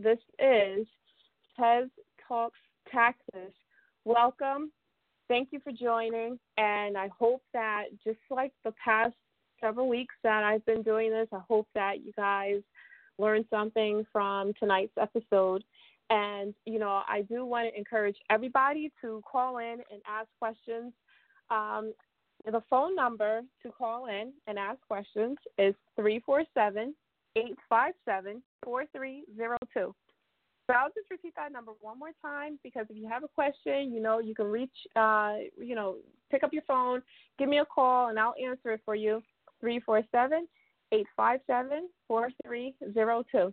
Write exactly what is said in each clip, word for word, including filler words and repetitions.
This is Tez Talks Taxes. Welcome. Thank you for joining, and I hope that just like the past several weeks that I've been doing this, I hope that you guys learned something from tonight's episode. And, you know, I do want to encourage everybody to call in and ask questions. Um, the phone number to call in and ask questions is three four seven, eight five seven, four three zero two. So I'll just repeat that number one more time, because if you have a question, you know, you can reach, uh, you know, pick up your phone, give me a call, and I'll answer it for you, three four seven, eight five seven, four three zero two.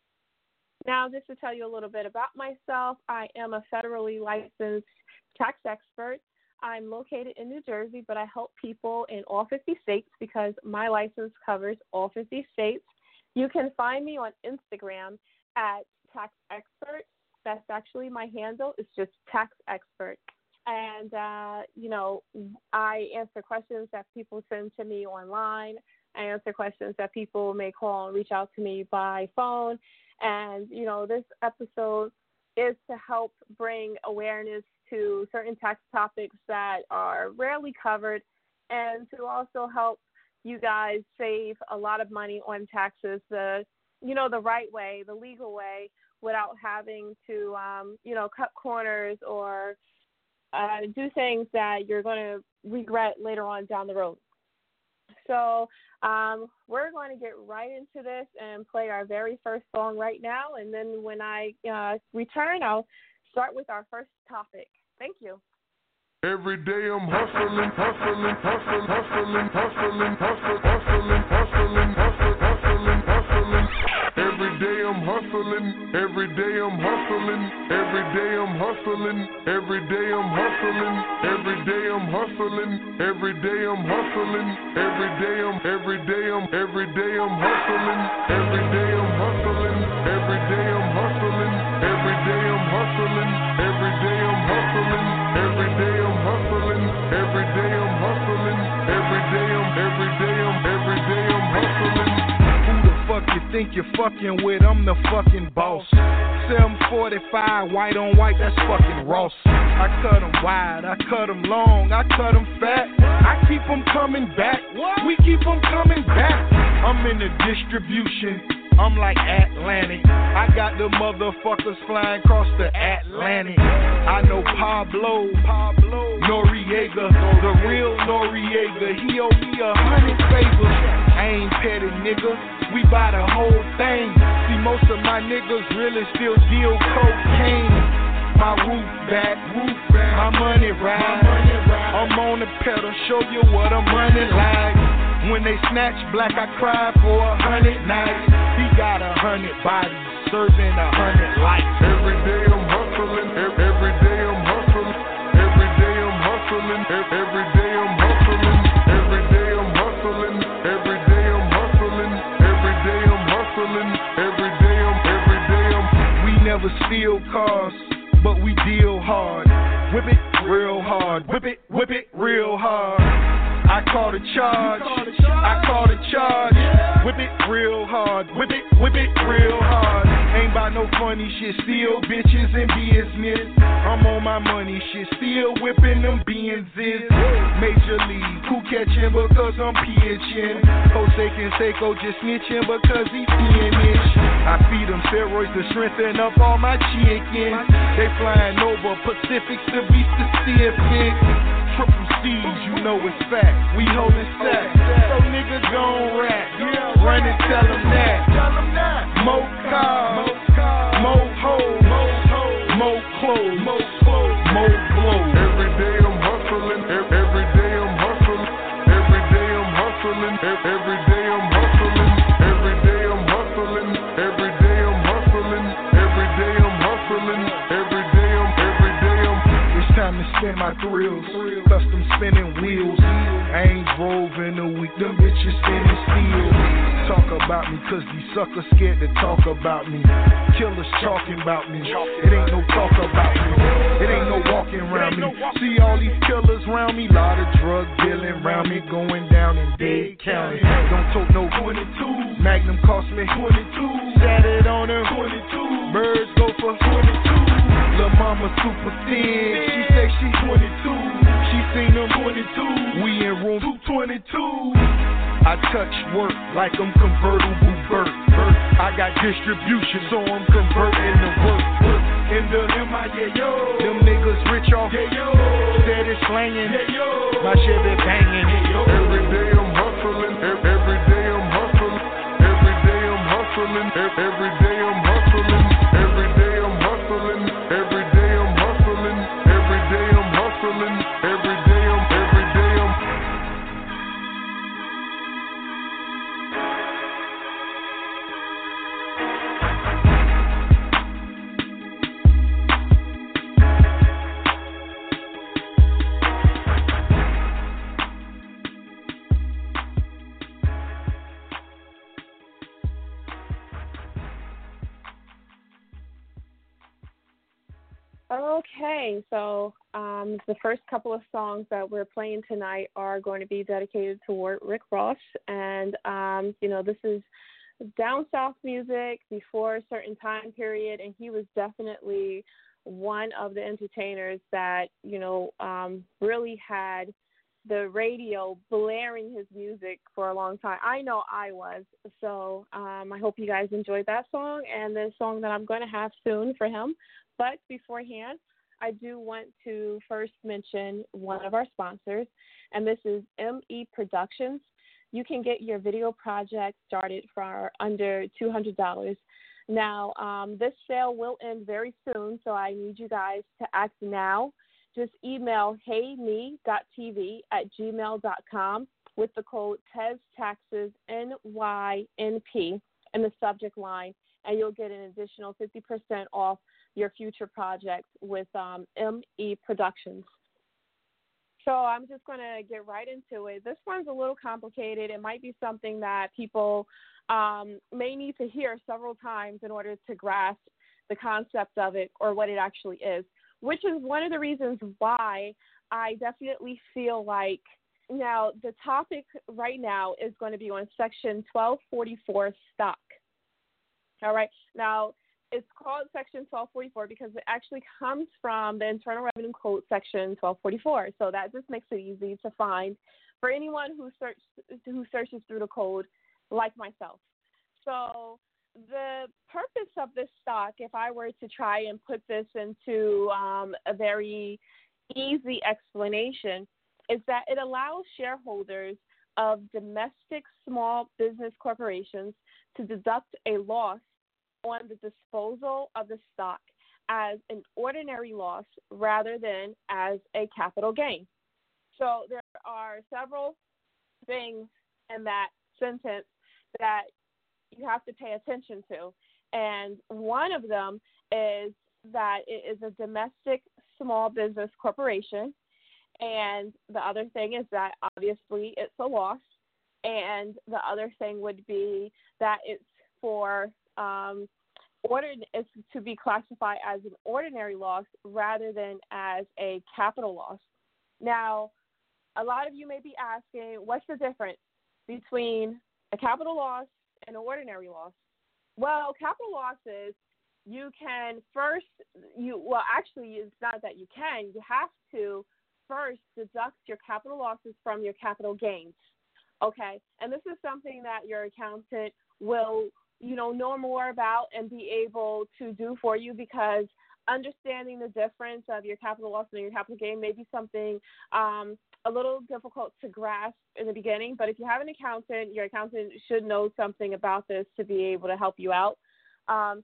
Now, just to tell you a little bit about myself, I am a federally licensed tax expert. I'm located in New Jersey, but I help people in all fifty states because my license covers all fifty states. You can find me on Instagram at Tax Expert. That's actually my handle. It's just Tax Expert. And, uh, you know, I answer questions that people send to me online. I answer questions that people may call and reach out to me by phone. And, you know, this episode is to help bring awareness to certain tax topics that are rarely covered, and to also help you guys save a lot of money on taxes the, you know, the right way, the legal way, without having to, um, you know, cut corners or uh, do things that you're going to regret later on down the road. So um, we're going to get right into this and play our very first song right now. And then when I uh, return, I'll start with our first topic. Thank you. Every day I'm hustling, hustling, hustling, hustling, hustling, hustling, hustling, hustling, hustling, hustling, hustling. Every day I'm hustling, every day I'm hustling, every day I'm hustling, every day I'm hustling, every day I'm hustling, every day I'm hustling, every day I'm, every day I'm, every day I'm hustling, every day I'm hustling, every day I'm hustling, every day I'm hustling, every day I'm hustling, every day I'm hustling, every day I'm hustling, every day I'm, every day I'm, every day I'm hustling. Who the fuck you think you're fucking with? I'm the fucking boss. seven forty-five, white on white, that's fucking Ross. I cut them wide, I cut them long, I cut them fat. I keep them coming back, we keep them coming back. I'm in the distribution, I'm like Atlantic. I got the motherfuckers flying across the Atlantic. I know Pablo, Pablo Noriega, the real Noriega. He owe me a hundred favors. I ain't petty, nigga. We buy the whole thing. See, most of my niggas really still deal cocaine. My roof back, roof back, my money ride. I'm on the pedal, show you what I'm running like. When they snatch black, I cry for a hundred nights. He got a hundred bodies, serving a hundred lives. Every day I'm hustling, every day I'm hustling, every day I'm hustling, every day I'm hustling, every day I'm hustling, every day I'm hustling, every day I'm hustling, every day I'm, every day I'm. We never steal cars, but we deal hard. Whip it real hard, whip it, whip it real hard. I call the charge, I call the charge. Whip it real hard, whip it, whip it real hard. Ain't about no funny shit, still bitches and business. I'm on my money shit, still whipping them Benzes. Major league, who catching because I'm pitching. Jose Canseco just snitching because he finished. I feed them steroids to strengthen up all my chicken. They flying over Pacifics to be specific. Triple C's, you know it's fact. We holding sack. So nigga gon' rap. Run and tell them that. Mo cars, mo hoes, mo clothes, mo blows. Every day I'm hustling, every day I'm hustling, every day I'm hustling, every day I'm hustling, every day I'm hustling, every day I'm hustling, every day I'm hustling, every day I'm, every day I'm. It's time to spin my thrills, custom spinning wheels. I ain't drove in a week, them bitches spinning steel. Talk about me, cause these suckers scared to talk about me. Killers talking about me, it ain't no talk about me. It ain't no walking around me. See all these killers around me, lot of drug dealing around me, going down in Dade County. Don't talk no twenty-two, Magnum cost me twenty-two. Sat it on him, twenty-two. Bird a super thin. She say she twenty-two. She seen them twenty-two. We in room two twenty-two. I touch work like I'm convertible Burt. I got distribution, so I'm converting the work. In the M I, yeah, yo. Them niggas rich off, yeah, yo. Steady slanging, yeah, yo. My shit be banging, yeah, yo. Every day I'm hustling, ev- every day I'm hustling, every day I'm hustling, ev- every day I'm hustling, every day I'm hustling, every day I'm hustling, every day I'm hustling, every day I'm, every day I'm. Okay, so um, the first couple of songs that we're playing tonight are going to be dedicated toward Rick Ross. And, um, you know, this is down south music before a certain time period, and he was definitely one of the entertainers that, you know, um, really had the radio blaring his music for a long time. I know I was. So um, I hope you guys enjoyed that song and the song that I'm going to have soon for him. But beforehand, I do want to first mention one of our sponsors, and this is M E Productions. You can get your video project started for under two hundred dollars. Now, um, this sale will end very soon, so I need you guys to act now. Just email heyme dot t v at gmail dot com with the code Tez Taxes N Y N P in the subject line, and you'll get an additional fifty percent off your future projects with um, M E Productions. So I'm just going to get right into it. This one's a little complicated. It might be something that people um, may need to hear several times in order to grasp the concept of it or what it actually is, which is one of the reasons why I definitely feel like now the topic right now is going to be on Section twelve forty-four stock. All right. Now, it's called Section twelve forty-four because it actually comes from the Internal Revenue Code Section twelve forty-four. So that just makes it easy to find for anyone who search, who searches through the code like myself. So the purpose of this stock, if I were to try and put this into um, a very easy explanation, is that it allows shareholders of domestic small business corporations to deduct a loss on the disposal of the stock as an ordinary loss rather than as a capital gain. So there are several things in that sentence that you have to pay attention to. And one of them is that it is a domestic small business corporation. And the other thing is that obviously it's a loss. And the other thing would be that it's for um, order is to be classified as an ordinary loss rather than as a capital loss. Now, a lot of you may be asking, what's the difference between a capital loss and an ordinary loss? Well, capital losses, you can first, you well, actually, it's not that you can. You have to first deduct your capital losses from your capital gains. Okay, and this is something that your accountant will, you know, know more about and be able to do for you, because understanding the difference of your capital loss and your capital gain may be something um, a little difficult to grasp in the beginning. But if you have an accountant, your accountant should know something about this to be able to help you out. Um,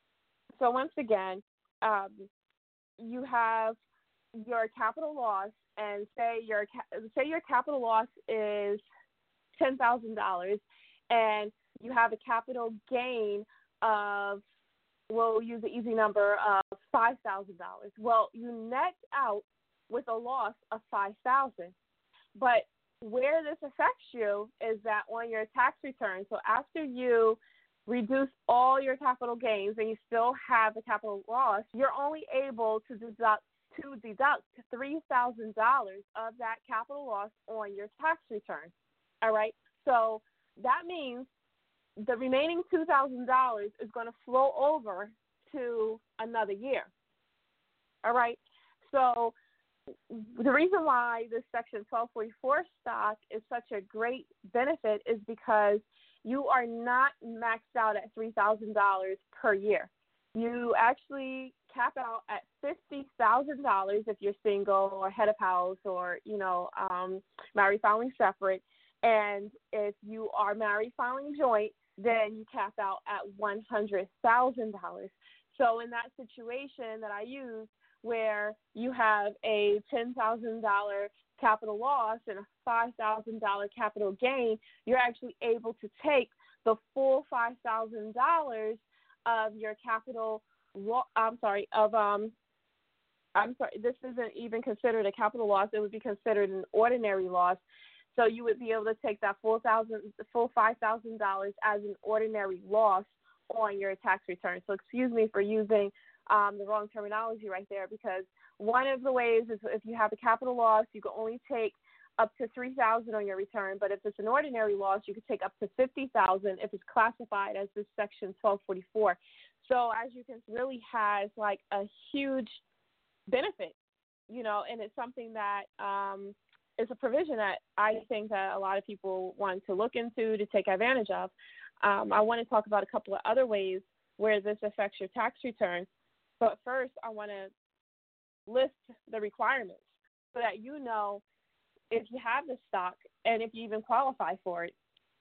so once again, um, you have your capital loss, and say your say your capital loss is ten thousand dollars, and you have a capital gain of, we'll use the easy number of five thousand dollars. Well, you net out with a loss of five thousand dollars. But where this affects you is that on your tax return, so after you reduce all your capital gains and you still have a capital loss, you're only able to deduct to deduct three thousand dollars of that capital loss on your tax return. All right? So that means the remaining two thousand dollars is going to flow over to another year. All right. So the reason why this Section twelve forty-four stock is such a great benefit is because you are not maxed out at three thousand dollars per year. You actually cap out at fifty thousand dollars if you're single or head of house or, you know, um, married filing separate. And if you are married filing joint, then you cap out at one hundred thousand dollars. So in that situation that I use, where you have a ten thousand dollars capital loss and a five thousand dollars capital gain, you're actually able to take the full five thousand dollars of your capital lo- I'm sorry, of um I'm sorry, this isn't even considered a capital loss, it would be considered an ordinary loss. So you would be able to take that full thousand full five thousand dollars as an ordinary loss on your tax return. So excuse me for using Um, the wrong terminology right there, because one of the ways is if you have a capital loss, you can only take up to three thousand dollars on your return, but if it's an ordinary loss, you could take up to fifty thousand dollars if it's classified as this Section twelve forty-four. So as you can really has like a huge benefit, you know, and it's something that um, is a provision that I think that a lot of people want to look into to take advantage of. Um, I want to talk about a couple of other ways where this affects your tax return. But first, I want to list the requirements so that you know if you have the stock and if you even qualify for it.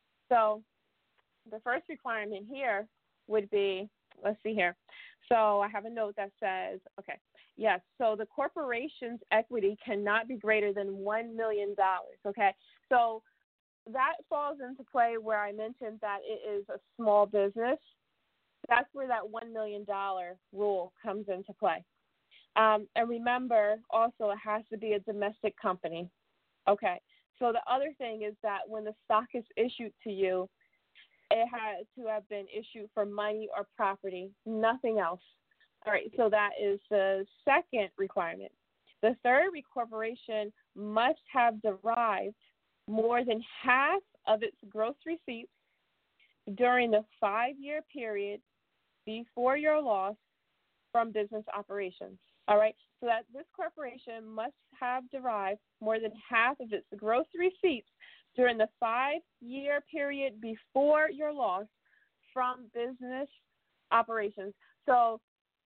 So the first requirement here would be, let's see here. So I have a note that says, okay, yes, so the corporation's equity cannot be greater than one million dollars, okay? So that falls into play where I mentioned that it is a small business. That's where that one million dollars rule comes into play. Um, and remember, also, it has to be a domestic company. Okay, so the other thing is that when the stock is issued to you, it has to have been issued for money or property, nothing else. All right, so that is the second requirement. The third, corporation must have derived more than half of its gross receipts during the five-year period before your loss from business operations. All right, so that this corporation must have derived more than half of its gross receipts during the five-year period before your loss from business operations. So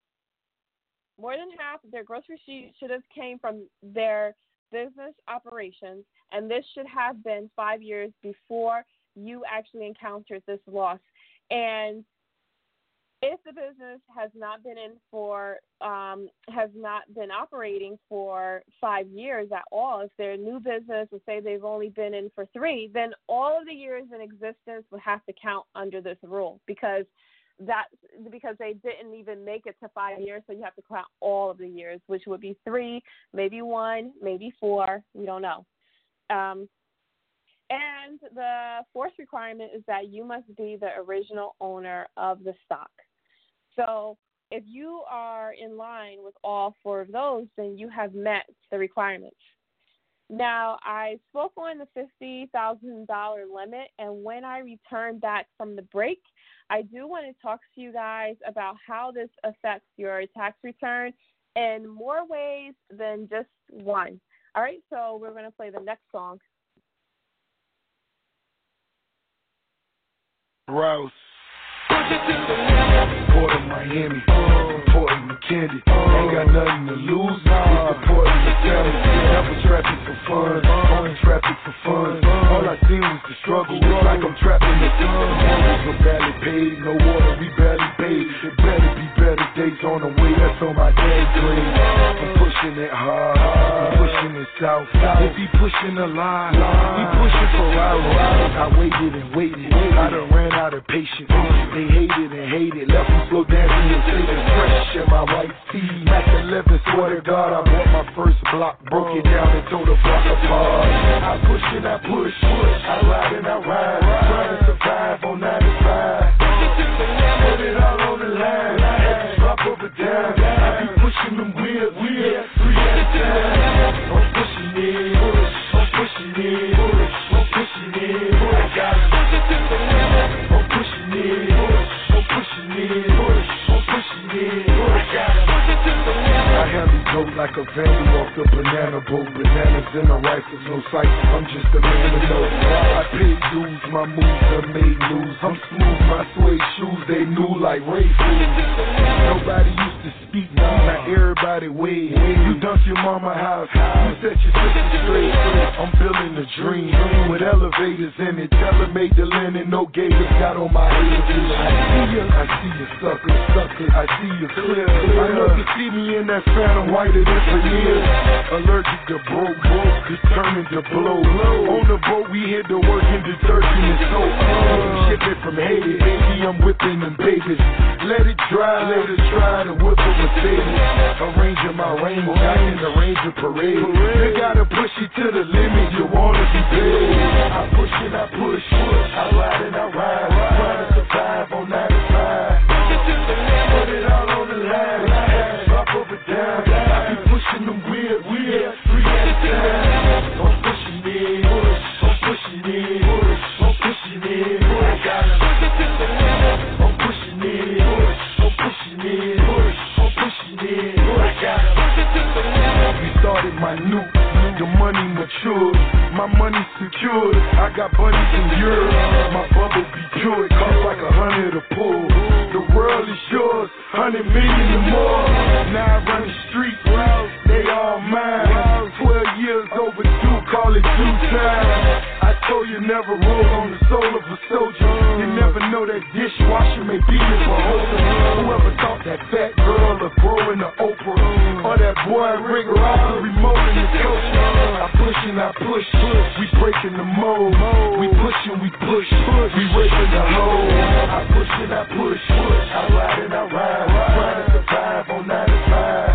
more than half of their gross receipts should have came from their business operations, and this should have been five years before you actually encountered this loss. And if the business has not been in for, um, has not been operating for five years at all, if they're a new business, let's say they've only been in for three, then all of the years in existence would have to count under this rule because that because they didn't even make it to five years, so you have to count all of the years, which would be three, maybe one, maybe four, we don't know. Um, and the fourth requirement is that you must be the original owner of the stock. So if you are in line with all four of those, then you have met the requirements. Now, I spoke on the fifty thousand dollars limit, and when I return back from the break, I do want to talk to you guys about how this affects your tax return in more ways than just one. All right, so we're going to play the next song. Rouse. Port of Miami, Port of McKinney. Ain't got nothing to lose. It's the port of the family. Never traffic for fun, only traffic for fun. All I seen was the struggle. It's like I'm trapped in the sun. We're barely paid, no water, we barely paid. It better be better days on the way. That's on my dad grade. I'm pushing it hard, I'm pushing it south. If he pushing the line, we pushing for hours. I waited and waited. I done ran out of patience. They hated and hated, left me slow dancing and singing fresh in my white tee. Mac eleven, swear to God, I bought my first block, broke it down and tore the block apart. I push and I push, push, I ride and I ride, trying to survive on ninety-five. Put it all on the line, drop over down. I be pushing them wheels, wheels, three at a time. I'm pushing it, I'm pushing it, I'm pushing it. I got it. I'm pushing it. I handle float like a vandal off the banana boat. Bananas in a rifle, no sight. I'm just a man of no. I paid dues, my moves have made news. I'm smooth, my suede shoes, they new like Ray Fools. Nobody used to speak, now everybody wave. You dumped your mama house, you set your sister straight. I'm building a dream with elevators in it. Tell her make the linen, no gators got on my head. I see you, I see you sucker, sucker. I see you clear. I know you see me in that phantom whiter than for years. Allergic to broke, broke, determined to blow. On the boat we hit the work in detergent and soap. Ship it from Haiti, baby, I'm whipping them babies. Let it dry, let it dry, the whip of Mercedes. Arranging my range, I can arrange a parade. You gotta push it to the limit, you wanna be big. I push it, I push, I ride and I ride. Trying to survive on ninety-five. Put it all on the line, drop over down. I be pushing them weird, weird, three at a time. I'm pushing it, I'm pushing it, I'm pushing it. I got it. I'm pushing it, I'm pushing it, I'm pushing it. I got it. We started my new, the money matured, my money secured. I got bunnies in Europe, my bubble be pure. It costs like a hundred a pull. The world is yours, hundred million or more. Now I run the street, well, they all mine. Twelve years overdue, call it due time. I told you never roll on the soul of a soldier. You never know that dishwasher may be your beholder. Whoever thought that fat girl of growing to Oprah, or that boy Rick Ross the remote in the culture. I push and I push, we breaking the mold. We push and we push, we raking the hole. I push and I push, I ride and I ride, trying to survive on ninety-five.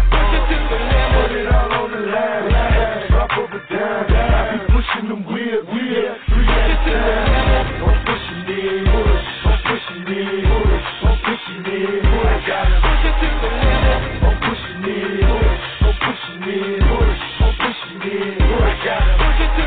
Put it all on the line, drop over down. I be pushing them weird, weird, three at a time. I'm pushing it, I'm pushing it, I'm pushing it. I got it. I'm pushing it, I'm pushing it, I'm pushing it. I got it.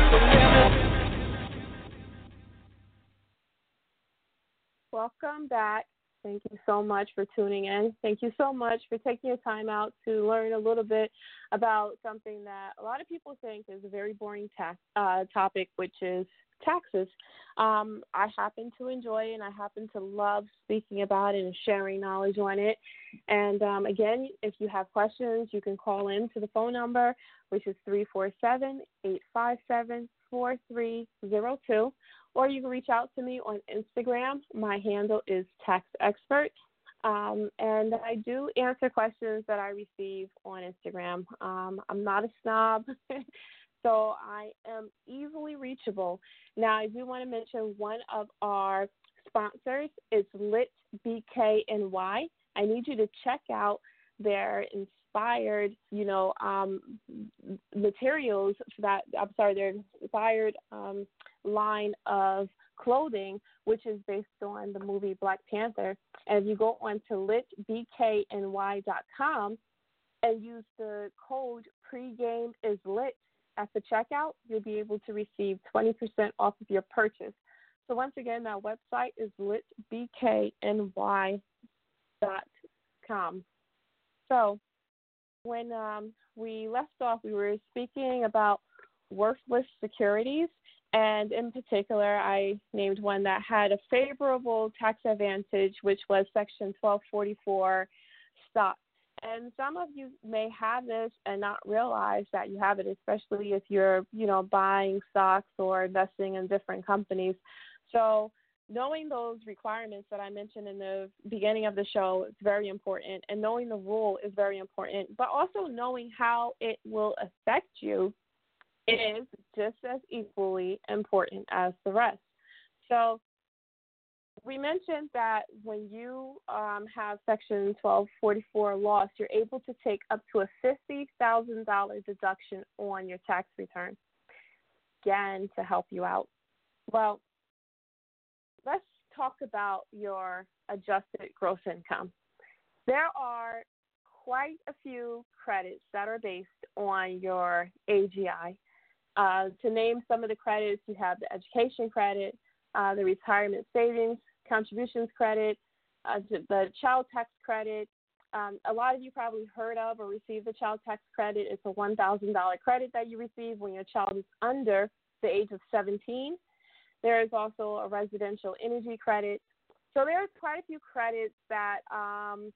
Welcome back. Thank you so much for tuning in. Thank you so much for taking your time out to learn a little bit about something that a lot of people think is a very boring tax, uh, topic, which is taxes. Um, I happen to enjoy and I happen to love speaking about it and sharing knowledge on it. And um, again, if you have questions, you can call in to the phone number, which is three four seven, eight five seven, four three zero two. Or you can reach out to me on Instagram. My handle is Tax Expert. Um, and I do answer questions that I receive on Instagram. Um, I'm not a snob, so I am easily reachable. Now, I do want to mention one of our sponsors is Lit B K N Y. I need you to check out their inspired, you know, um, materials for that. I'm sorry, their inspired um, line of clothing, which is based on the movie Black Panther. And if you go on to lit b k n y dot com and use the code pregame is lit at the checkout, you'll be able to receive twenty percent off of your purchase. So once again, that website is lit b k n y dot com. So when um, we left off, we were speaking about worthless securities. And in particular, I named one that had a favorable tax advantage, which was Section twelve forty-four stock. And some of you may have this and not realize that you have it, especially if you're, you know, buying stocks or investing in different companies. So knowing those requirements that I mentioned in the beginning of the show is very important, and knowing the rule is very important, but also knowing how it will affect you is just as equally important as the rest. So we mentioned that when you um, have Section twelve forty-four loss, you're able to take up to a fifty thousand dollars deduction on your tax return, again, to help you out. Well, let's talk about your adjusted gross income. There are quite a few credits that are based on your A G I. Uh, to name some of the credits, you have the education credit, uh, the retirement savings contributions credit, uh, the child tax credit, um, a lot of you probably heard of or received the child tax credit. It's a one thousand dollars credit that you receive when your child is under the age of seventeen. There is also a residential energy credit. So there's quite a few credits that um,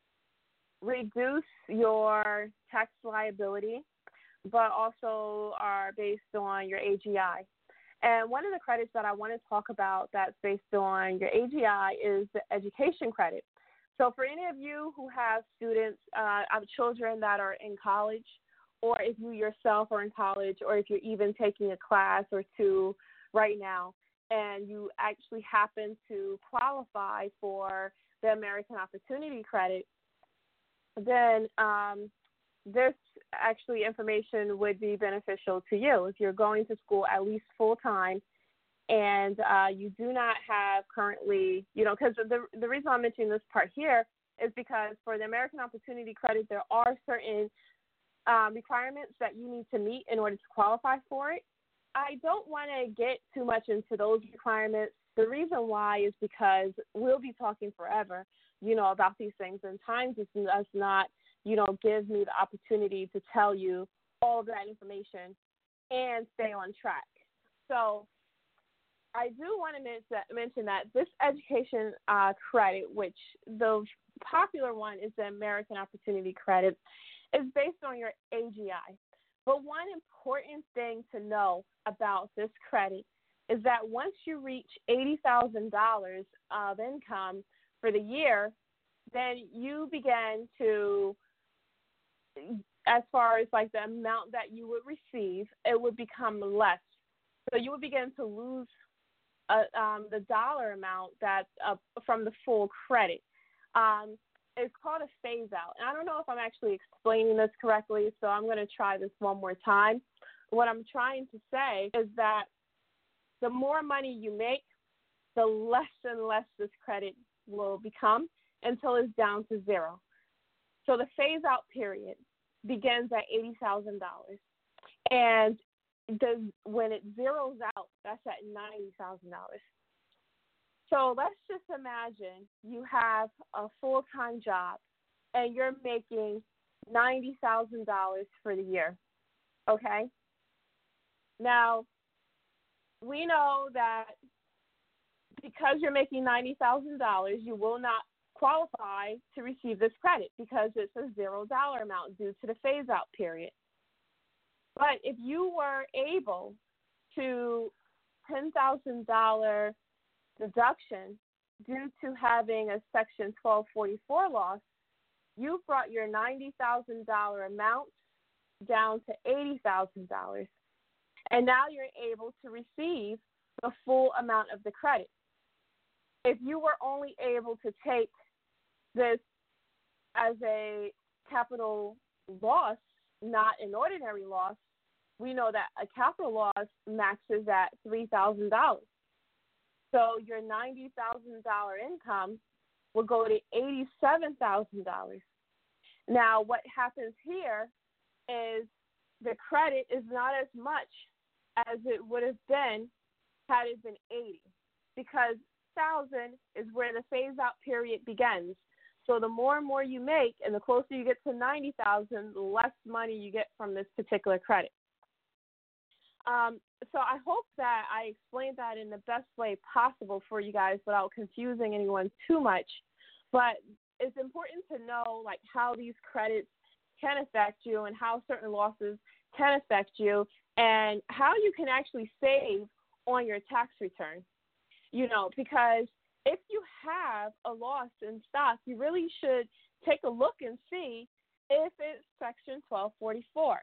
reduce your tax liability, but also are based on your A G I. And one of the credits that I want to talk about that's based on your A G I is the education credit. So for any of you who have students, uh, have children that are in college, or if you yourself are in college, or if you're even taking a class or two right now, and you actually happen to qualify for the American Opportunity Credit, then um, this actually information would be beneficial to you if you're going to school at least full time and uh, you do not have currently, you know, because the, the reason I'm mentioning this part here is because for the American Opportunity Credit, there are certain um, requirements that you need to meet in order to qualify for it. I don't want to get too much into those requirements. The reason why is because we'll be talking forever, you know, about these things, and time just does not, you know, give me the opportunity to tell you all of that information and stay on track. So I do want to mention that this education uh, credit, which the popular one is the American Opportunity Credit, is based on your A G I. But one important thing to know about this credit is that once you reach eighty thousand dollars of income for the year, then you begin to, as far as like the amount that you would receive, it would become less. So you would begin to lose Uh, um, the dollar amount that's uh, from the full credit. Um, it's called a phase out. And I don't know if I'm actually explaining this correctly, so I'm going to try this one more time. What I'm trying to say is that the more money you make, the less and less this credit will become until it's down to zero. So the phase out period begins at eighty thousand dollars. And Does, when it zeroes out, that's at ninety thousand dollars. So let's just imagine you have a full-time job and you're making ninety thousand dollars for the year, okay? Now, we know that because you're making ninety thousand dollars, you will not qualify to receive this credit because it's a zero dollar amount due to the phase-out period. But if you were able to ten thousand dollars deduction due to having a Section twelve forty-four loss, you brought your ninety thousand dollars amount down to eighty thousand dollars. And now you're able to receive the full amount of the credit. If you were only able to take this as a capital loss, not an ordinary loss, we know that a capital loss maxes at three thousand dollars. So your ninety thousand dollars income will go to eighty-seven thousand dollars. Now, what happens here is the credit is not as much as it would have been had it been eighty, because one thousand is where the phase-out period begins. So the more and more you make and the closer you get to ninety thousand, the less money you get from this particular credit. Um, so I hope that I explained that in the best way possible for you guys without confusing anyone too much. But it's important to know like how these credits can affect you and how certain losses can affect you and how you can actually save on your tax return. You know, because if you have a loss in stock, you really should take a look and see if it's Section twelve forty-four.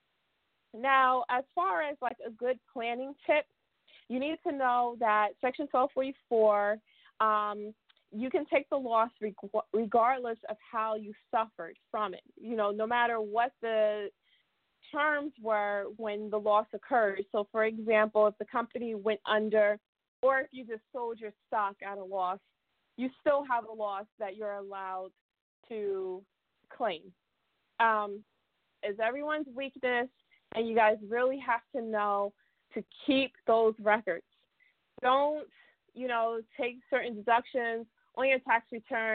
Now, as far as like a good planning tip, you need to know that Section twelve forty-four, um, you can take the loss reg- regardless of how you suffered from it. You know, no matter what the terms were when the loss occurred. So, for example, if the company went under or if you just sold your stock at a loss, you still have a loss that you're allowed to claim. Um, it's everyone's weakness, and you guys really have to know to keep those records. Don't, you know, take certain deductions on your tax return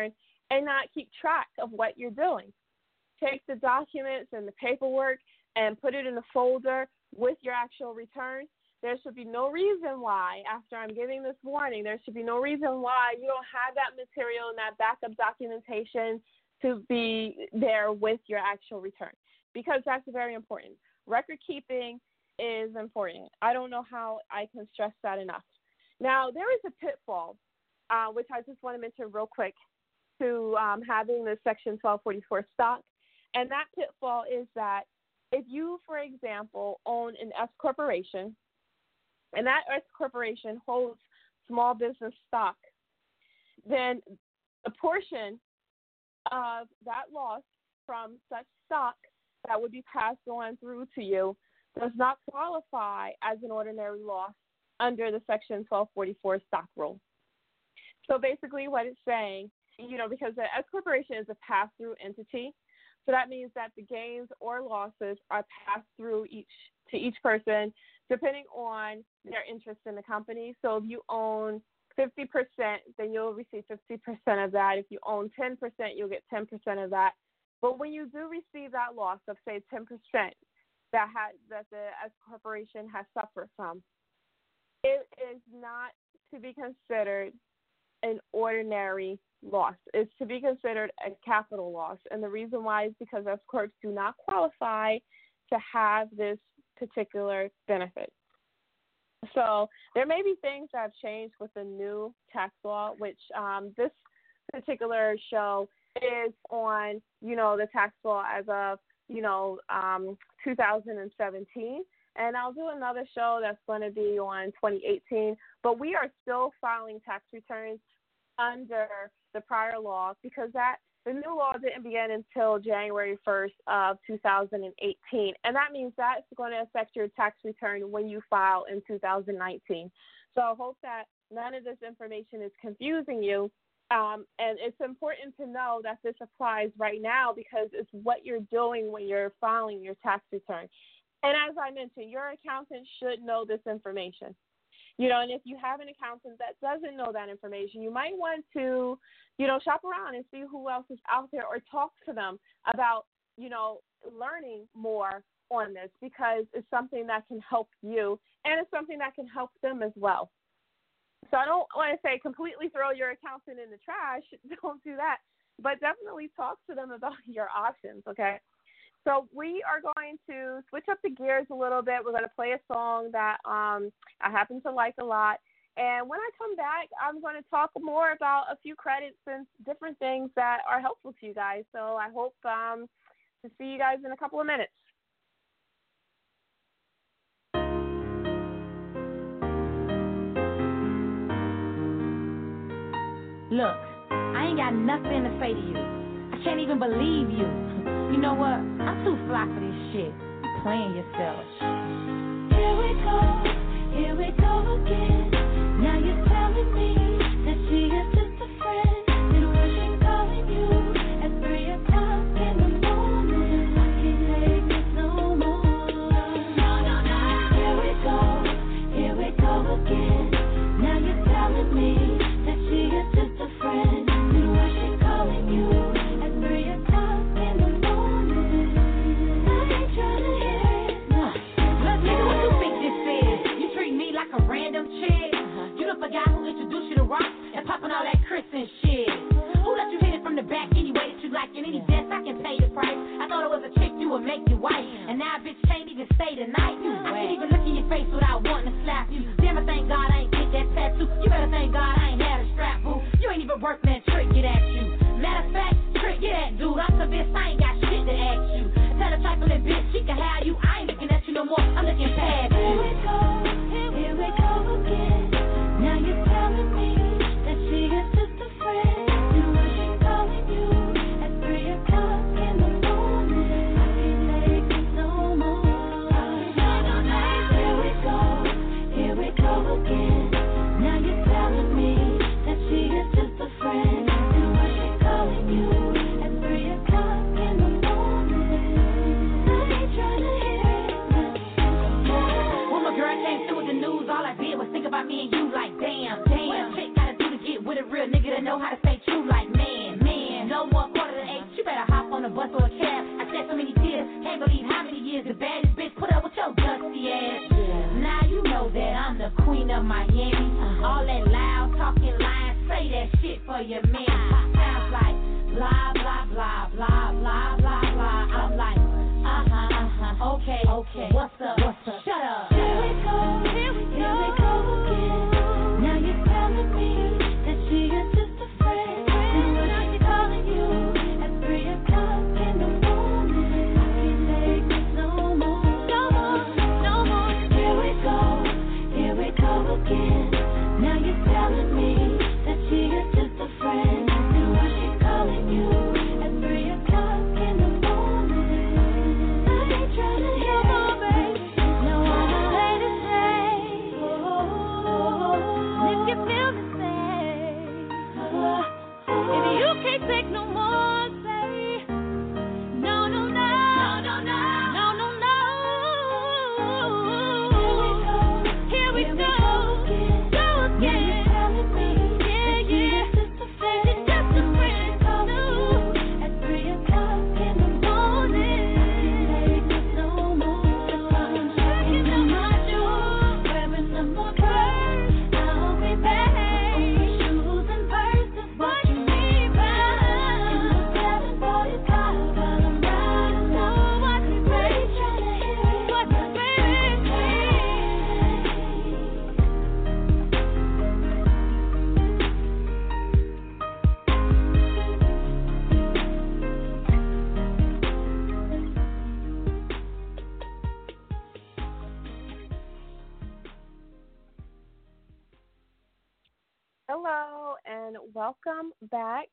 and not keep track of what you're doing. Take the documents and the paperwork and put it in a folder with your actual return. There should be no reason why, after I'm giving this warning, there should be no reason why you don't have that material and that backup documentation to be there with your actual return, because that's very important. Record keeping is important. I don't know how I can stress that enough. Now, there is a pitfall, uh, which I just want to mention real quick, to um, having the Section twelve forty-four stock, and that pitfall is that if you, for example, own an S corporation, and that S corporation holds small business stock, then a portion of that loss from such stock that would be passed on through to you does not qualify as an ordinary loss under the Section twelve forty-four stock rule. So basically what it's saying, you know, because the S corporation is a pass-through entity, so that means that the gains or losses are passed through each to each person depending on their interest in the company. So if you own fifty percent, then you'll receive fifty percent of that. If you own ten percent, you'll get ten percent of that. But when you do receive that loss of, say, ten percent that, ha- that the S corporation has suffered from, it is not to be considered an ordinary loss. It's to be considered a capital loss. And the reason why is because S corps do not qualify to have this particular benefit. So there may be things that have changed with the new tax law, which um, this particular show is on, you know, the tax law as of, you know, um, two thousand seventeen. And I'll do another show that's going to be on twenty eighteen. But we are still filing tax returns under the prior law because that the new law didn't begin until January first of two thousand eighteen. And that means that's going to affect your tax return when you file in two thousand nineteen. So I hope that none of this information is confusing you. Um, and it's important to know that this applies right now because it's what you're doing when you're filing your tax return. And as I mentioned, your accountant should know this information. You know, and if you have an accountant that doesn't know that information, you might want to, you know, shop around and see who else is out there or talk to them about, you know, learning more on this because it's something that can help you and it's something that can help them as well. So I don't want to say completely throw your accountant in the trash. Don't do that. But definitely talk to them about your options, okay? So we are going to switch up the gears a little bit. We're going to play a song that um, I happen to like a lot. And when I come back, I'm going to talk more about a few credits and different things that are helpful to you guys. So I hope um, to see you guys in a couple of minutes. Look, I ain't got nothing to say to you. I can't even believe you. You know what? I'm too fly for this shit. You're playing yourself. Here we go, here we go again. Now you're telling me that she is just a friend. And when she's calling you at three o'clock in the morning, I can't take this no more. No, no, no. Here we go, here we go again. Now you're telling me that she is just a friend. And when she's calling you at three o'clock in the morning, I ain't trying to hear it. No. Look, nigga, what you think this is? You treat me like a random chick? You the guy who introduced you to rock and popping all that Chris and shit. Who let you hit it from the back anyway that you like? In any dance, I can pay the price. I thought it was a chick you would make you white. And now a bitch can't even stay the night. You can't even look in your face without wanting to slap you. Damn, I thank God I ain't get that tattoo. You better thank God I ain't had a strap, boo. You ain't even work, man. Trick, get at you. Matter of fact, Trick, get at dude. I'm convinced I ain't got shit to ask you. Tell a trifling bitch she can have you. I ain't looking at you no more. I'm looking past you. Here we go, here we go again. Now you're telling me that she is just a friend. And when she's calling you at three o'clock in the morning, I can't take this no more. No, no, no. Here we go, here we go again. Now you're telling me that she is just a friend. And when she's calling you at three o'clock in the a bus or a cab. I shed so many tears, can't believe how many years the baddest bitch put up with your dusty ass. Yeah. Now you know that I'm the queen of Miami. Uh-huh. All that loud talking, lying, say that shit for your man. Sounds like blah, blah, blah, blah, blah, blah, blah. I'm like, uh-huh, uh-huh, okay, okay, what's up, what's up, shut up. Here we go, here we go, here we go again. Now you're telling me that she is just a friend. And when she's calling you at three o'clock in the morning, I can't take this no more, no more, no more. Here we go, here we go again. Now you're telling me that she is just a friend. And when she's calling you at three o'clock in the morning, I ain't trying to hear more, baby. No, I'm a lady say, oh, if you feel the same, if you can't take no more, say, no, no, no, no, no, no, no, no. Here we go, go again. Yeah, yeah. She's just a friend, no. At three o'clock in the morning, no more. Knocking on my door, wearing some more clothes. I'll be back. Shoes and purses, what you need, right? In the seven forty-five, while I'm riding, know what to say. Trying to hear what the baby say. Hello and welcome back.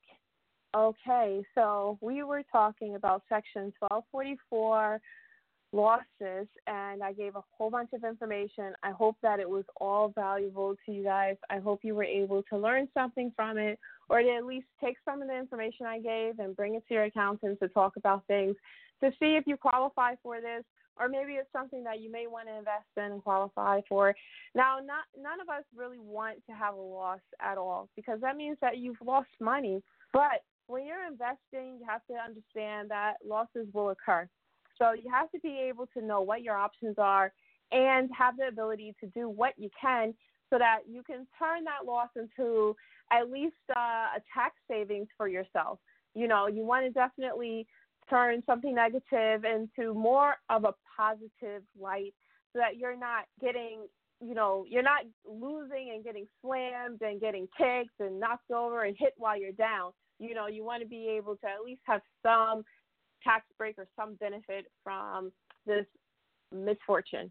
Okay, so we were talking about Section twelve forty-four losses, and I gave a whole bunch of information. I hope that it was all valuable to you guys. I hope you were able to learn something from it, or to at least take some of the information I gave and bring it to your accountant to talk about things, to see if you qualify for this, or maybe it's something that you may want to invest in and qualify for. Now, not none of us really want to have a loss at all, because that means that you've lost money. But when you're investing, you have to understand that losses will occur. So you have to be able to know what your options are and have the ability to do what you can so that you can turn that loss into at least uh, a tax savings for yourself. You know, you want to definitely turn something negative into more of a positive light so that you're not getting, you know, you're not losing and getting slammed and getting kicked and knocked over and hit while you're down. You know, you want to be able to at least have some tax break or some benefit from this misfortune.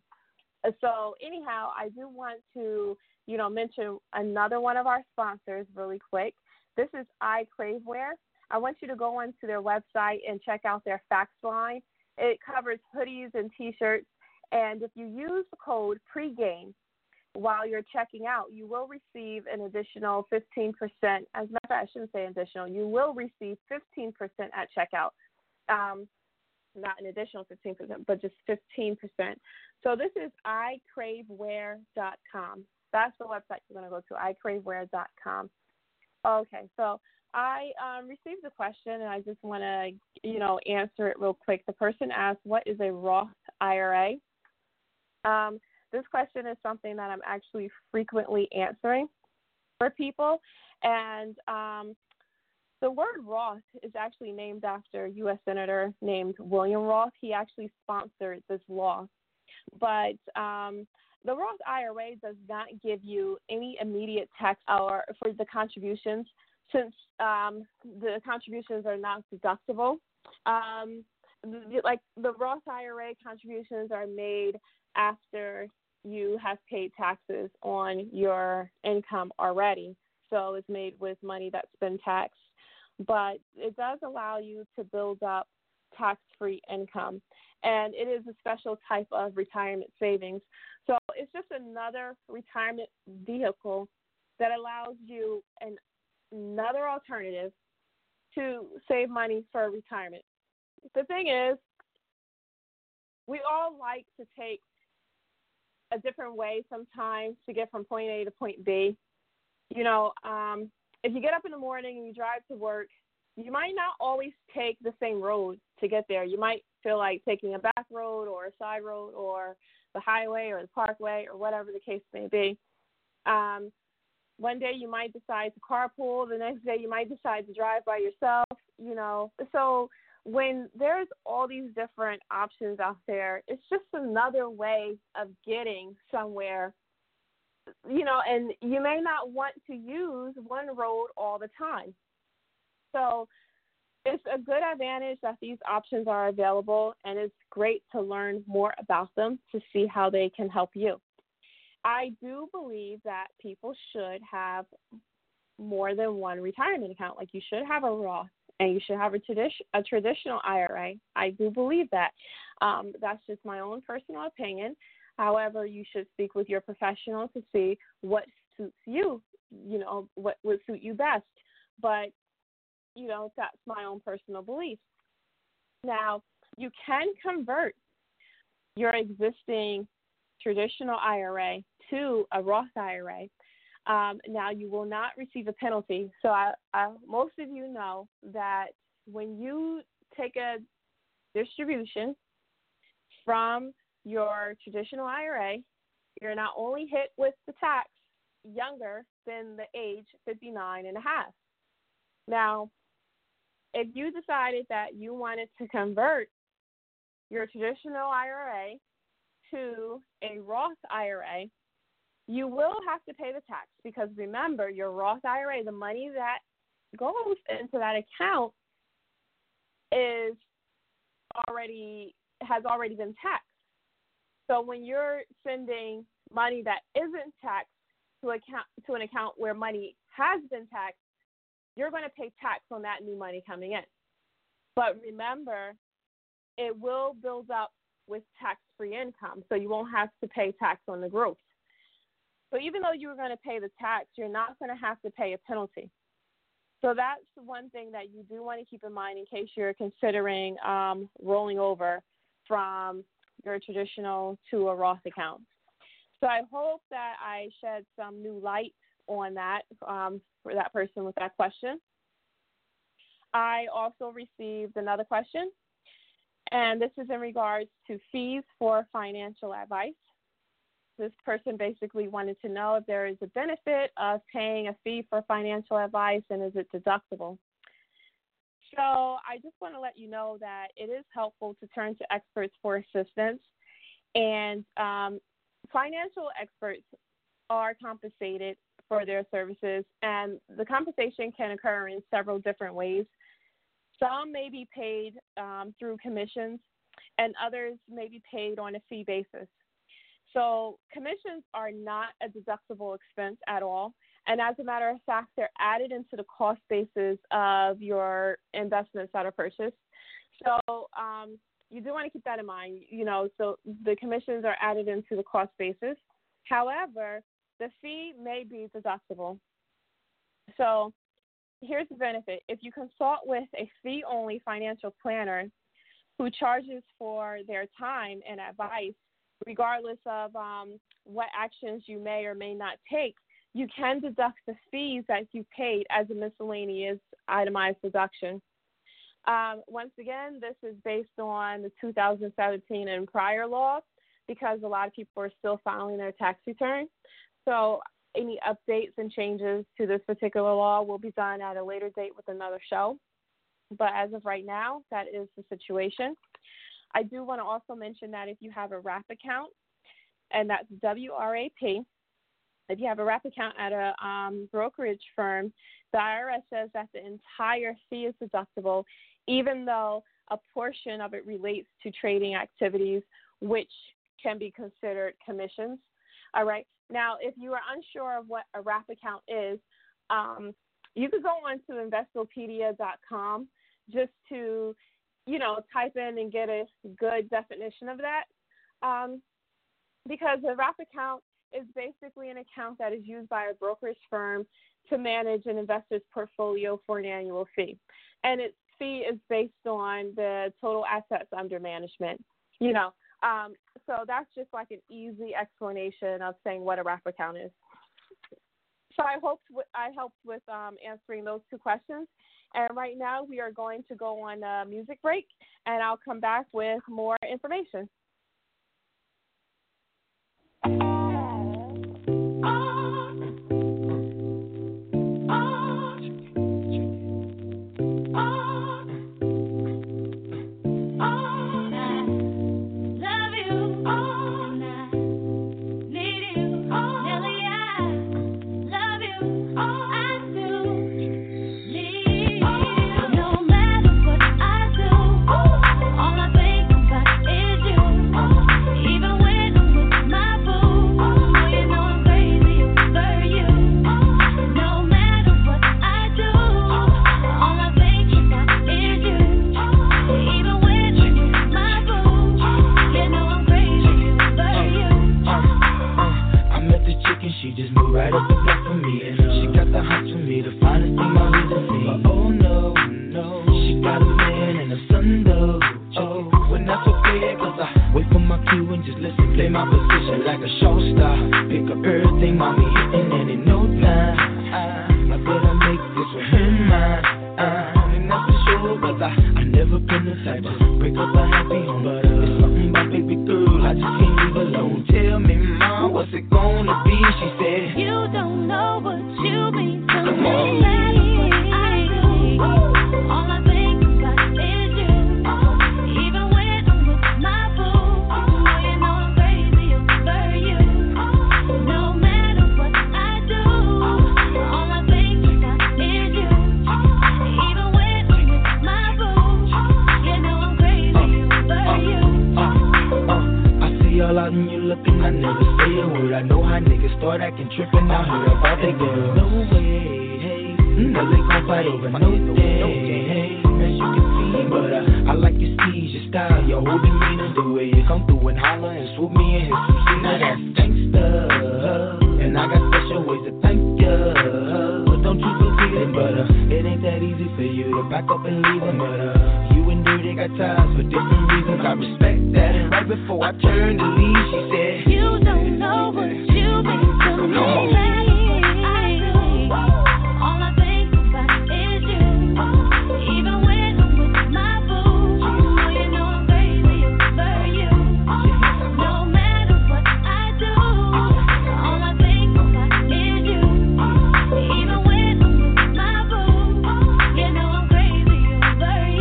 So anyhow, I do want to, you know, mention another one of our sponsors really quick. This is iCravewear. I want you to go onto their website and check out their fax line. It covers hoodies and T-shirts. And if you use the code pregame while you're checking out, you will receive an additional fifteen percent. As a matter of fact, I shouldn't say additional. You will receive fifteen percent at checkout. Um, not an additional fifteen percent, but just fifteen percent. So this is i crave wear dot com. That's the website you're going to go to, i crave wear dot com. Okay, so I um, received a question, and I just want to, you know, answer it real quick. The person asked, what is a Roth I R A? Um, this question is something that I'm actually frequently answering for people, and um, the word Roth is actually named after a U S Senator named William Roth. He actually sponsored this law. But um, the Roth I R A does not give you any immediate tax or for the contributions, since um, the contributions are not deductible. Um, like the Roth I R A contributions are made after you have paid taxes on your income already. So it's made with money that's been taxed. But it does allow you to build up tax-free income. And it is a special type of retirement savings. So it's just another retirement vehicle that allows you an, another alternative to save money for retirement. The thing is, we all like to take a different way sometimes to get from point A to point B. You know, um, if you get up in the morning and you drive to work, you might not always take the same road to get there. You might feel like taking a back road or a side road or the highway or the parkway or whatever the case may be. Um, one day you might decide to carpool. The next day you might decide to drive by yourself, you know. So when there's all these different options out there, it's just another way of getting somewhere, you know, and you may not want to use one road all the time. So it's a good advantage that these options are available, and it's great to learn more about them to see how they can help you. I do believe that people should have more than one retirement account. Like, you should have a Roth and you should have a, tradi- a traditional I R A. I do believe that. Um, that's just my own personal opinion. However, you should speak with your professional to see what suits you, you know, what would suit you best. But, you know, that's my own personal belief. Now, you can convert your existing traditional I R A to a Roth I R A. Um, now, you will not receive a penalty. So I, I, most of you know that when you take a distribution from your traditional I R A, you're not only hit with the tax younger than the age fifty-nine and a half. Now, if you decided that you wanted to convert your traditional I R A to a Roth I R A, you will have to pay the tax, because remember, your Roth I R A, the money that goes into that account is already has already been taxed. So when you're sending money that isn't taxed to account to an account where money has been taxed, you're going to pay tax on that new money coming in. But remember, it will build up with tax-free income, so you won't have to pay tax on the growth. So even though you were going to pay the tax, you're not going to have to pay a penalty. So that's one thing that you do want to keep in mind in case you're considering um, rolling over from your traditional to a Roth account. So I hope that I shed some new light on that um, for that person with that question. I also received another question, and this is in regards to fees for financial advice. This person basically wanted to know if there is a benefit of paying a fee for financial advice, and is it deductible? So I just want to let you know that it is helpful to turn to experts for assistance, and um, financial experts are compensated for their services, and the compensation can occur in several different ways. Some may be paid um, through commissions, and others may be paid on a fee basis. So commissions are not a deductible expense at all, and as a matter of fact, they're added into the cost basis of your investments that are purchased. So um, you do want to keep that in mind. You know, so the commissions are added into the cost basis. However, the fee may be deductible. So here's the benefit. If you consult with a fee-only financial planner who charges for their time and advice, regardless of um, what actions you may or may not take, you can deduct the fees that you paid as a miscellaneous itemized deduction. Um, once again, this is based on the two thousand seventeen and prior law, because a lot of people are still filing their tax return. So any updates and changes to this particular law will be done at a later date with another show. But as of right now, that is the situation. I do want to also mention that if you have a wrap account, and that's W R A P, if you have a wrap account at a um, brokerage firm, the I R S says that the entire fee is deductible, even though a portion of it relates to trading activities, which can be considered commissions. All right. Now, if you are unsure of what a wrap account is, um, you could go on to investopedia dot com just to, you know, type in and get a good definition of that. Um, because a wrap account is basically an account that is used by a brokerage firm to manage an investor's portfolio for an annual fee. And its fee is based on the total assets under management, you know. Um, so that's just like an easy explanation of saying what a wrap account is. So I hope I helped with um, answering those two questions. And right now we are going to go on a music break, and I'll come back with more information.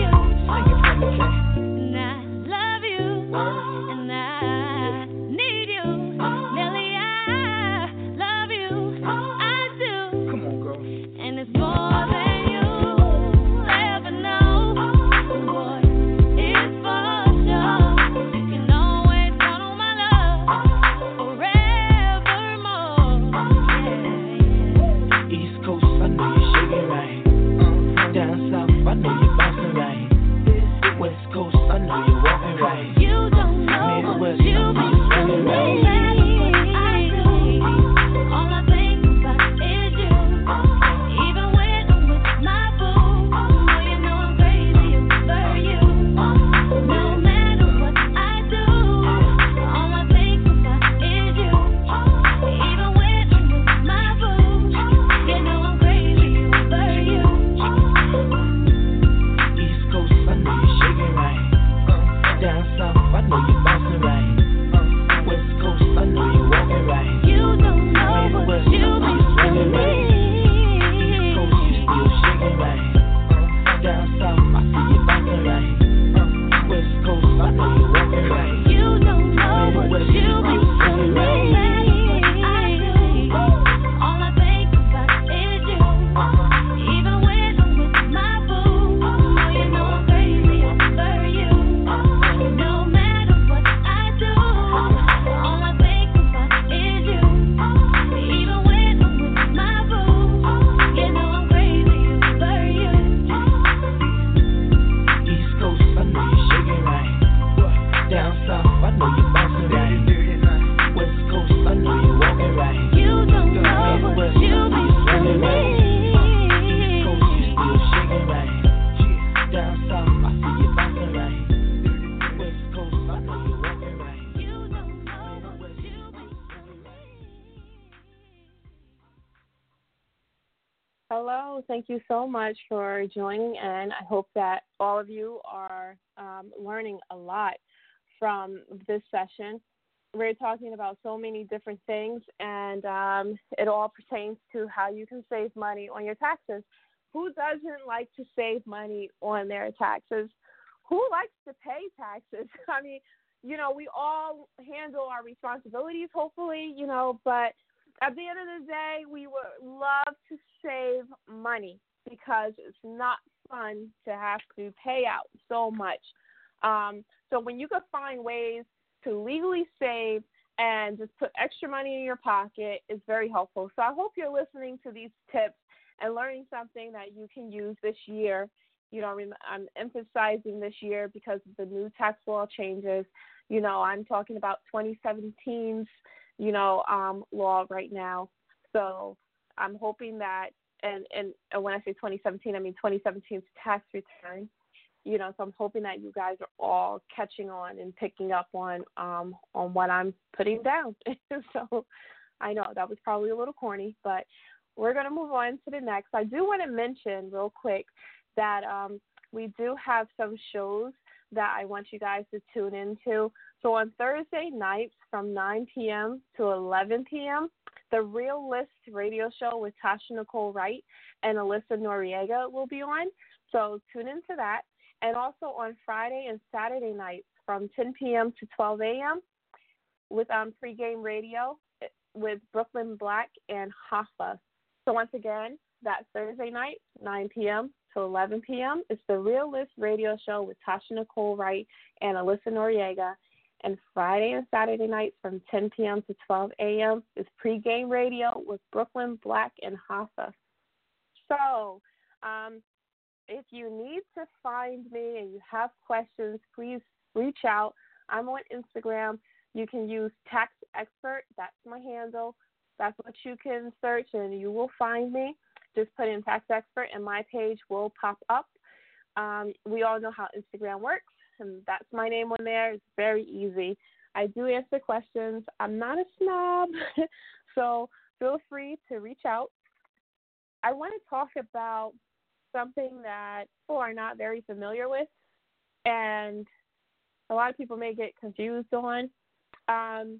And I need Hello. Thank you so much for joining in. I hope that all of you are um, learning a lot from this session. We're talking about so many different things, and um, it all pertains to how you can save money on your taxes. Who doesn't like to save money on their taxes? Who likes to pay taxes? I mean, you know, we all handle our responsibilities, hopefully, you know, but at the end of the day, we would love to save money because it's not fun to have to pay out so much. Um, so when you can find ways to legally save and just put extra money in your pocket, it's very helpful. So I hope you're listening to these tips and learning something that you can use this year. You know, I'm emphasizing this year because of the new tax law changes. You know, I'm talking about twenty seventeen's, you know, um, law right now. So I'm hoping that, and, and when I say twenty seventeen, I mean twenty seventeen's tax return. You know, so I'm hoping that you guys are all catching on and picking up on um, on what I'm putting down. So I know that was probably a little corny, but we're going to move on to the next. I do want to mention real quick that um, we do have some shows that I want you guys to tune into. So on Thursday nights from nine p.m. to eleven p.m., the Real List radio show with Tasha Nicole Wright and Alyssa Noriega will be on. So tune into that. And also on Friday and Saturday nights from ten p.m. to twelve a.m. with um, pregame radio with Brooklyn Black and Hoffa. So once again, that Thursday night, nine p.m. to eleven p.m. is the Real List radio show with Tasha Nicole Wright and Alyssa Noriega. And Friday and Saturday nights from ten p.m. to twelve a.m. is pregame radio with Brooklyn Black and Hoffa. So um, if you need to find me and you have questions, please reach out. I'm on Instagram. You can use Tax Expert. That's my handle. That's what you can search, and you will find me. Just put in Tax Expert, and my page will pop up. Um, we all know how Instagram works, and that's my name on there. It's very easy. I do answer questions. I'm not a snob, so feel free to reach out. I want to talk about something that people are not very familiar with, and a lot of people may get confused on. Um,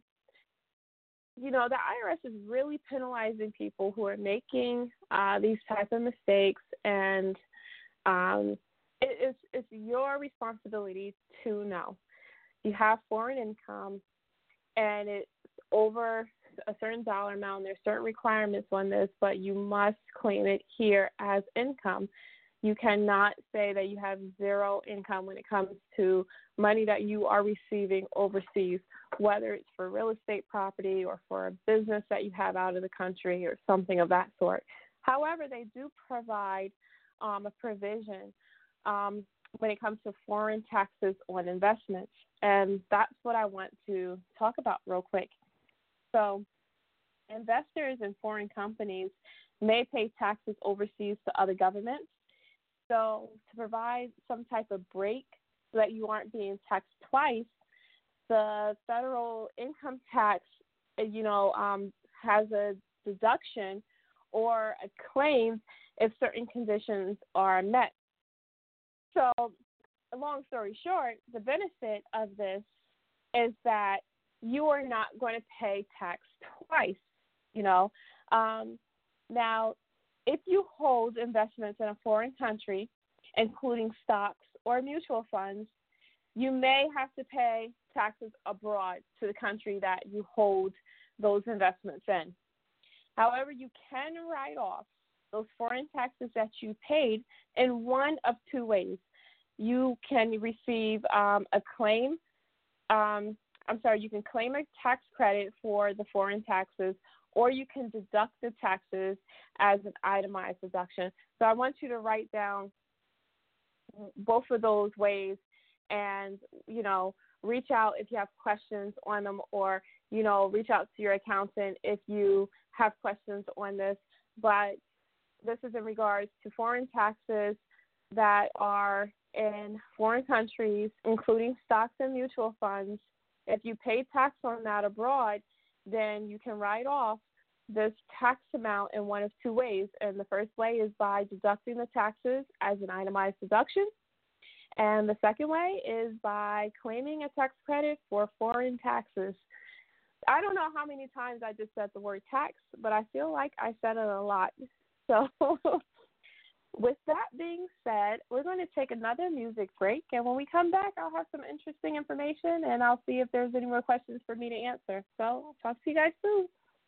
you know, the I R S is really penalizing people who are making uh, these types of mistakes, and um, it, it's, it's your responsibility to know. You have foreign income, and it's over a certain dollar amount. There's certain requirements on this, but you must claim it here as income. You cannot say that you have zero income when it comes to money that you are receiving overseas, whether it's for real estate property or for a business that you have out of the country or something of that sort. However, they do provide um, a provision um, when it comes to foreign taxes on investments, and that's what I want to talk about real quick. So investors in foreign companies may pay taxes overseas to other governments. So to provide some type of break so that you aren't being taxed twice, the federal income tax, you know, um, has a deduction or a claim if certain conditions are met. So long story short, the benefit of this is that you are not going to pay tax twice, you know. Um, now, if you hold investments in a foreign country, including stocks or mutual funds, you may have to pay taxes abroad to the country that you hold those investments in. However, you can write off those foreign taxes that you paid in one of two ways. You can receive um, a claim. Um, I'm sorry, you can claim a tax credit for the foreign taxes, or you can deduct the taxes as an itemized deduction. So I want you to write down both of those ways and, you know, reach out if you have questions on them, or, you know, reach out to your accountant if you have questions on this. But this is in regards to foreign taxes that are in foreign countries, including stocks and mutual funds. If you pay tax on that abroad, then you can write off this tax amount in one of two ways. And the first way is by deducting the taxes as an itemized deduction. And the second way is by claiming a tax credit for foreign taxes. I don't know how many times I just said the word tax, but I feel like I said it a lot. So with that being said, we're going to take another music break. And when we come back, I'll have some interesting information, and I'll see if there's any more questions for me to answer. So I'll talk to you guys soon.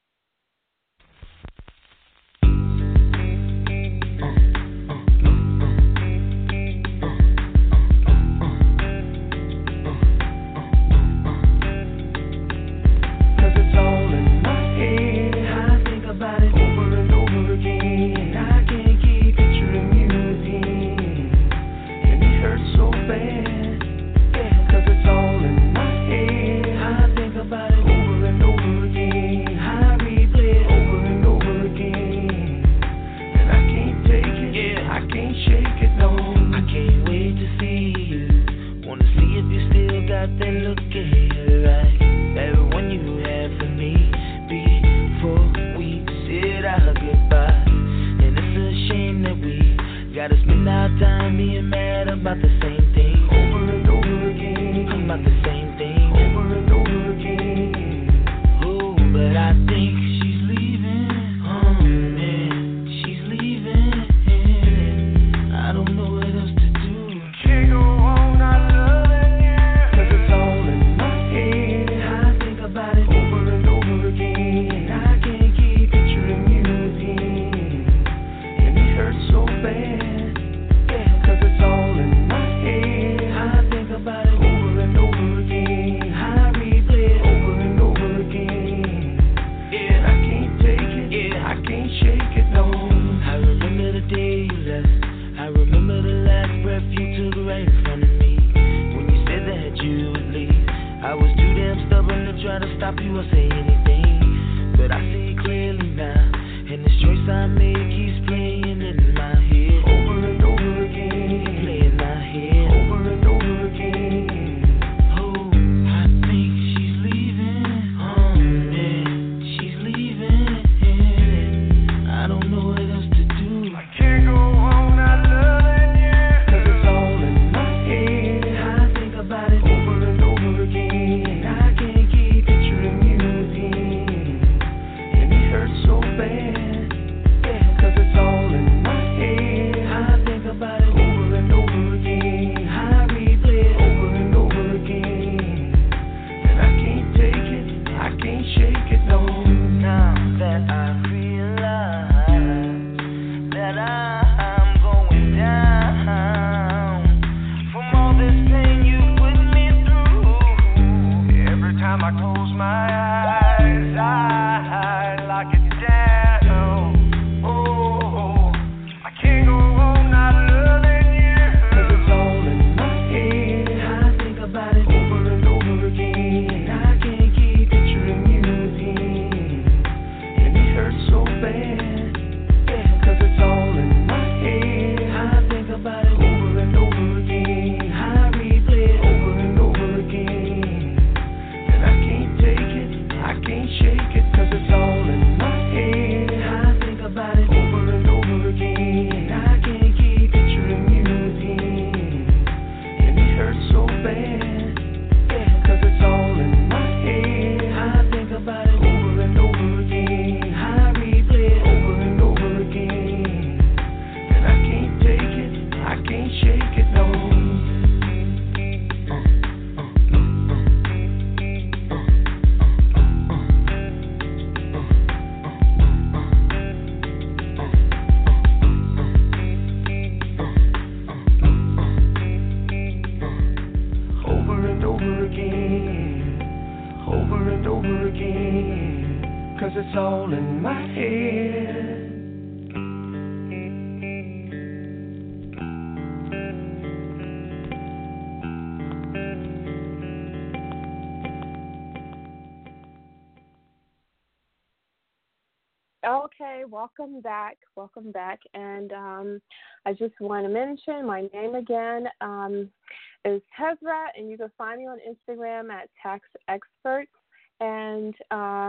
Okay, welcome back. Welcome back. And um, I just want to mention my name again um, is Tezra, and you can find me on Instagram at Tax Experts. And uh,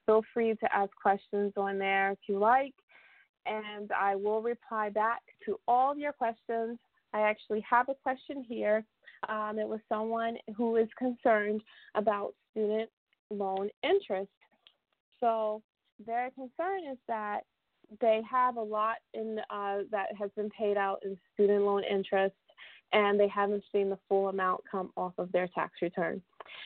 feel free to ask questions on there if you like, and I will reply back to all of your questions. I actually have a question here. Um, it was someone who is concerned about student loan interest. So their concern is that they have a lot in uh, that has been paid out in student loan interest, and they haven't seen the full amount come off of their tax return.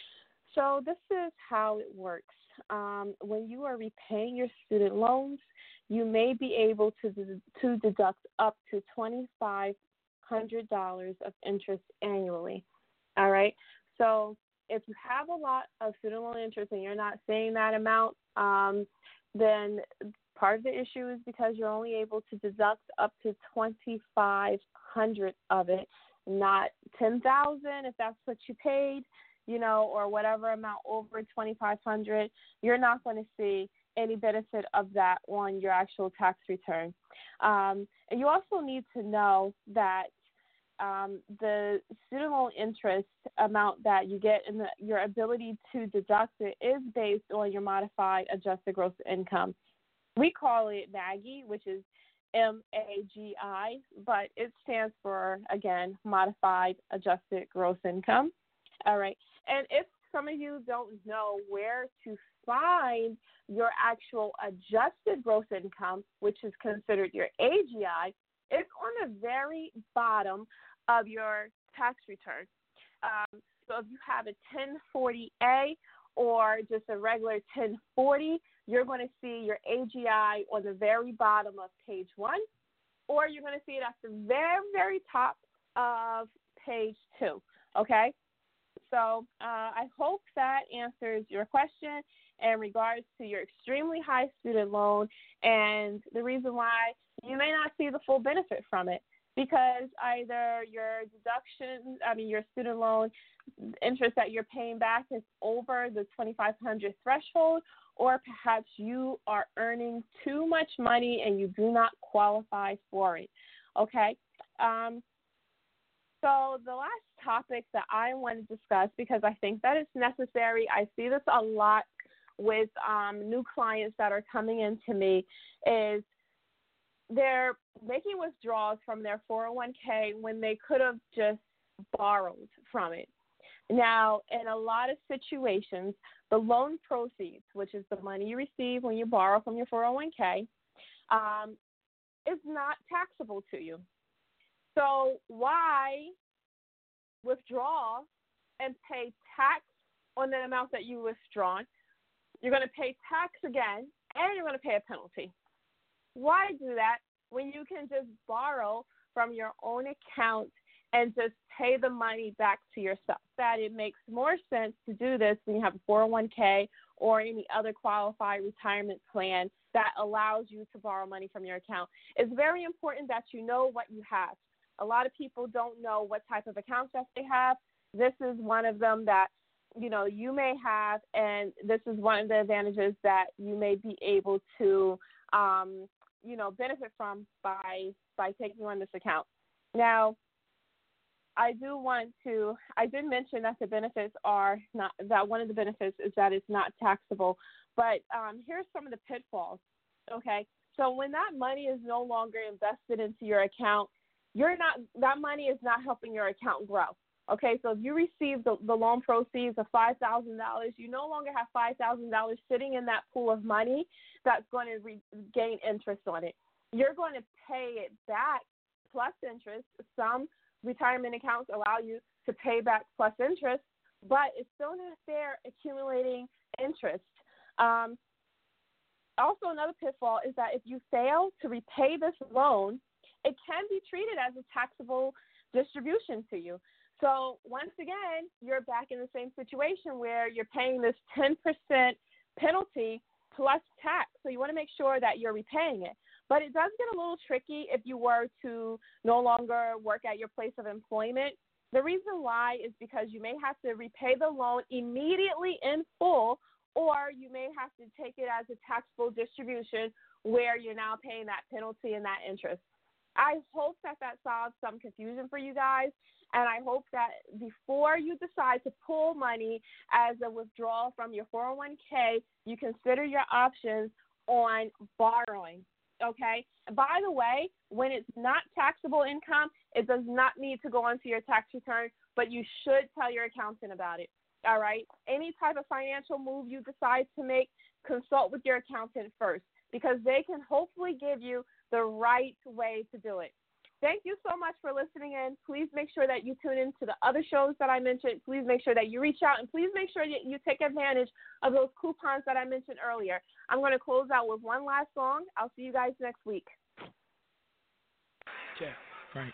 So this is how it works. Um, when you are repaying your student loans, you may be able to to deduct up to twenty-five hundred dollars of interest annually. All right. So if you have a lot of student loan interest and you're not seeing that amount, um, then part of the issue is because you're only able to deduct up to twenty-five hundred dollars of it, not ten thousand dollars if that's what you paid, you know, or whatever amount over twenty-five hundred dollars. You're not going to see any benefit of that on your actual tax return. Um, and you also need to know that um, the student loan interest amount that you get and your ability to deduct it is based on your modified adjusted gross income. We call it MAGI, which is M A G I, but it stands for, again, modified adjusted gross income. All right. And if some of you don't know where to find your actual adjusted gross income, which is considered your A G I, it's on the very bottom of your tax return. Um, so if you have a ten forty A or just a regular ten forty, you're going to see your A G I on the very bottom of page one, or you're going to see it at the very, very top of page two, okay? So uh, I hope that answers your question in regards to your extremely high student loan and the reason why you may not see the full benefit from it, because either your deduction, I mean your student loan interest that you're paying back is over the twenty-five hundred threshold, or perhaps you are earning too much money and you do not qualify for it, okay? Um, so the last topic that I want to discuss, because I think that it's necessary, I see this a lot with um, new clients that are coming into me, is they're making withdrawals from their four oh one k when they could have just borrowed from it. Now, in a lot of situations, the loan proceeds, which is the money you receive when you borrow from your four oh one k, um, is not taxable to you. So why withdraw and pay tax on the amount that you withdrawn? You're going to pay tax again, and you're going to pay a penalty. Why do that when you can just borrow from your own account and just pay the money back to yourself? That it makes more sense to do this when you have a four oh one k or any other qualified retirement plan that allows you to borrow money from your account. It's very important that you know what you have. A lot of people don't know what type of accounts that they have. This is one of them that, you know, you may have, and this is one of the advantages that you may be able to, um, you know, benefit from by by taking on this account. Now, I do want to, I did mention that the benefits are not, that one of the benefits is that it's not taxable, but um, here's some of the pitfalls, okay? So when that money is no longer invested into your account, you're not, that money is not helping your account grow. Okay, so if you receive the, the loan proceeds of five thousand dollars, you no longer have five thousand dollars sitting in that pool of money that's going to re- gain interest on it. You're going to pay it back plus interest. Some retirement accounts allow you to pay back plus interest, but it's still not there accumulating interest. Um, also, another pitfall is that if you fail to repay this loan, it can be treated as a taxable distribution to you. So once again, you're back in the same situation where you're paying this ten percent penalty plus tax. So you want to make sure that you're repaying it. But it does get a little tricky if you were to no longer work at your place of employment. The reason why is because you may have to repay the loan immediately in full, or you may have to take it as a taxable distribution where you're now paying that penalty and that interest. I hope that that solves some confusion for you guys, and I hope that before you decide to pull money as a withdrawal from your four oh one k, you consider your options on borrowing, okay? And by the way, when it's not taxable income, it does not need to go onto your tax return, but you should tell your accountant about it, all right? Any type of financial move you decide to make, consult with your accountant first, because they can hopefully give you the right way to do it. Thank you so much for listening in. Please make sure that you tune in to the other shows that I mentioned. Please make sure that you reach out, and please make sure that you take advantage of those coupons that I mentioned earlier. I'm going to close out with one last song. I'll see you guys next week. Yeah, right.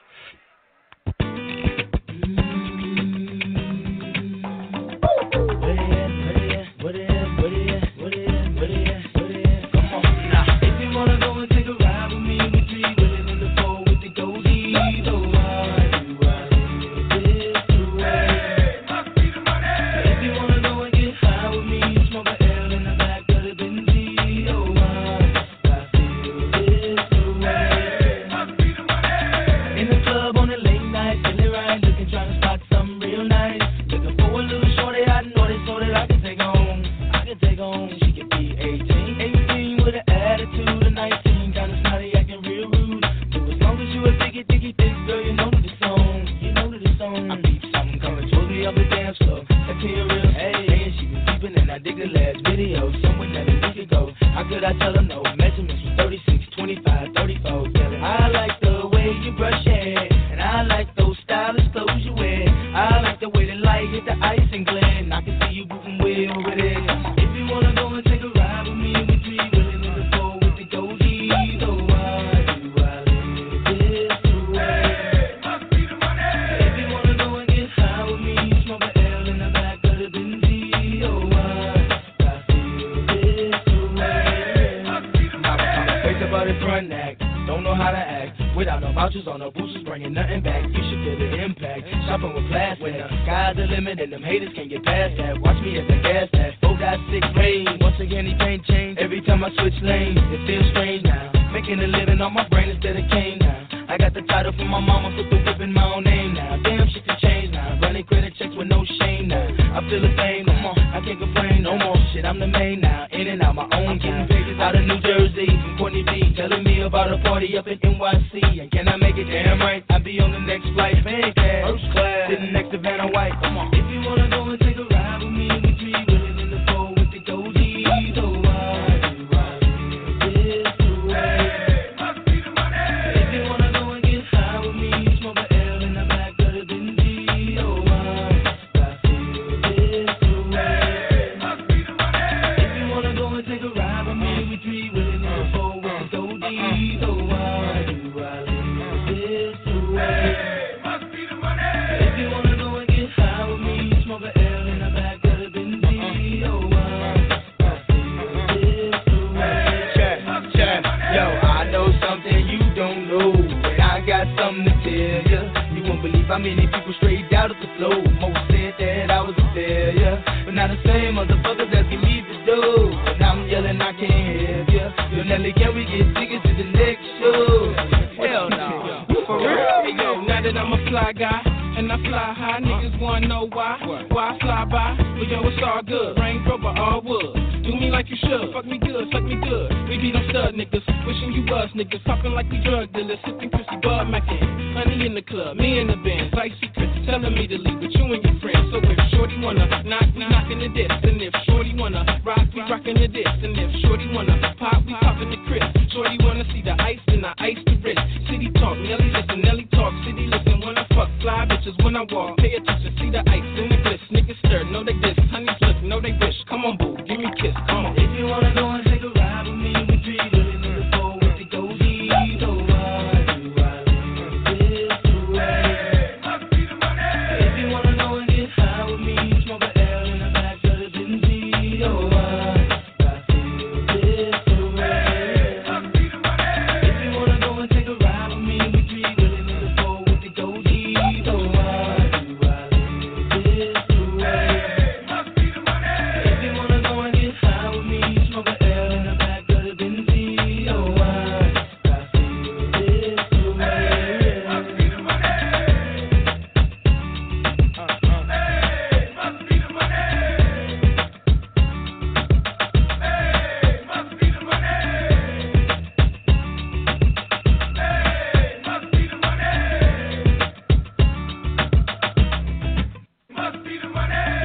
money.